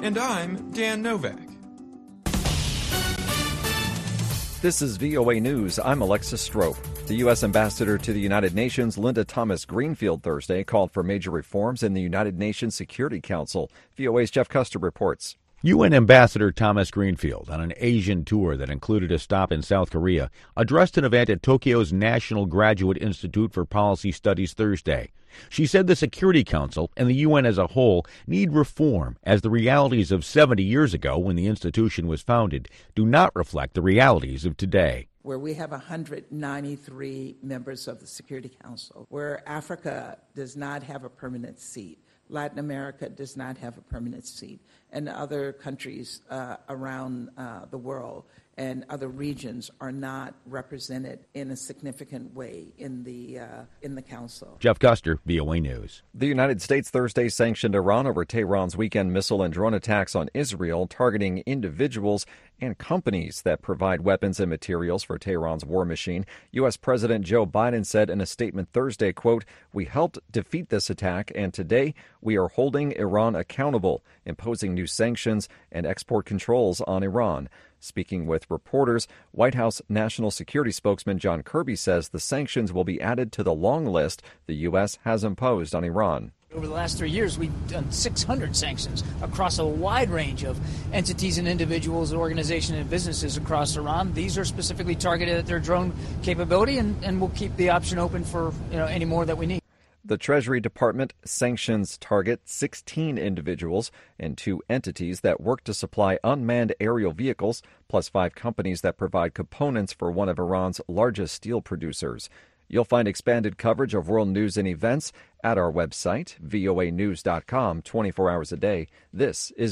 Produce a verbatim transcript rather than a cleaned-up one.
And I'm Dan Novak. This is V O A News. I'm Alexis Strope. The U S Ambassador to the United Nations, Linda Thomas-Greenfield, Thursday called for major reforms in the United Nations Security Council. V O A's Jeff Custer reports. U N Ambassador Thomas Greenfield, on an Asian tour that included a stop in South Korea, addressed an event at Tokyo's National Graduate Institute for Policy Studies Thursday. She said the Security Council and the U N as a whole need reform, as the realities of seventy years ago, when the institution was founded, do not reflect the realities of today. Where we have one hundred ninety-three members of the Security Council, where Africa does not have a permanent seat, Latin America does not have a permanent seat, and other countries uh, around uh, the world and other regions are not represented in a significant way in the uh, in the council. Jeff Custer, V O A News. The United States Thursday sanctioned Iran over Tehran's weekend missile and drone attacks on Israel, targeting individuals and companies that provide weapons and materials for Tehran's war machine. U S. President Joe Biden said in a statement Thursday, quote, "We helped defeat this attack, and today we are holding Iran accountable, imposing new sanctions and export controls on Iran." Speaking with reporters, White House National Security spokesman John Kirby says the sanctions will be added to the long list the U S has imposed on Iran. Over the last three years, we've done six hundred sanctions across a wide range of entities and individuals, organizations, and businesses across Iran. These are specifically targeted at their drone capability, and, and we'll keep the option open for you know any more that we need. The Treasury Department sanctions target sixteen individuals and two entities that work to supply unmanned aerial vehicles, plus five companies that provide components for one of Iran's largest steel producers. You'll find expanded coverage of world news and events at our website, V O A news dot com, twenty-four hours a day. This is